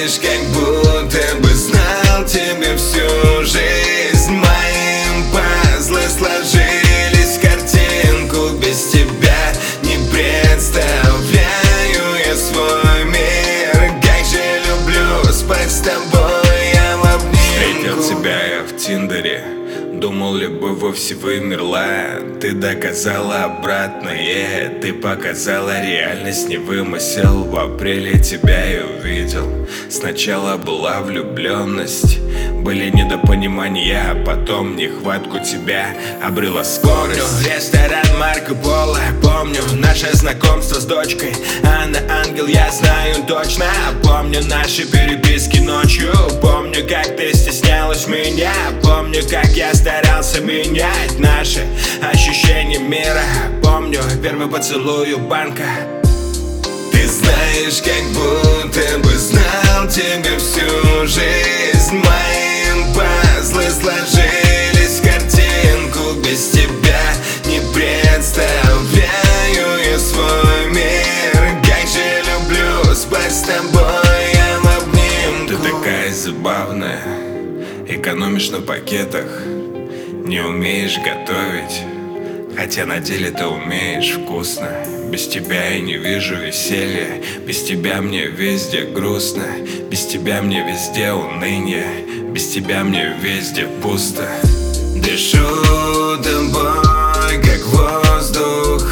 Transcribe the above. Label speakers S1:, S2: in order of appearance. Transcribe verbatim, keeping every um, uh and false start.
S1: знаешь, как будто бы знал тебя всю жизнь. Мои пазлы сложились в картинку. Без тебя не представляю я свой мир. Как же люблю спать с тобой я в обнимку.
S2: Встретил тебя я в Тиндере, думал, любовь вовсе вымерла. Ты доказала обратное, ты показала реальность, не вымысел. В апреле тебя я увидел. Сначала была влюбленность, были недопонимания, а потом нехватку тебя обрела скорость.
S1: Помню ресторан Марко Поло, помню наше знакомство с дочкой. Она ангел, я знаю точно. Помню наши переписки ночью. Помню, как ты стеснялась меня. Помню, как я старался менять наши ощущения мира. Помню первый поцелуй у банка. Ты знаешь, как будто бы знал тебя всю жизнь. Мои пазлы сложились в картинку. Без тебя не представляю я свой мир. Как же люблю спать с тобой я в обнимку.
S2: Ты такая забавная, экономишь на пакетах, не умеешь готовить, хотя на деле ты умеешь вкусно. Без тебя я не вижу веселья, без тебя мне везде грустно. Без тебя мне везде уныние, без тебя мне везде пусто.
S1: Дышу тобой, как воздух.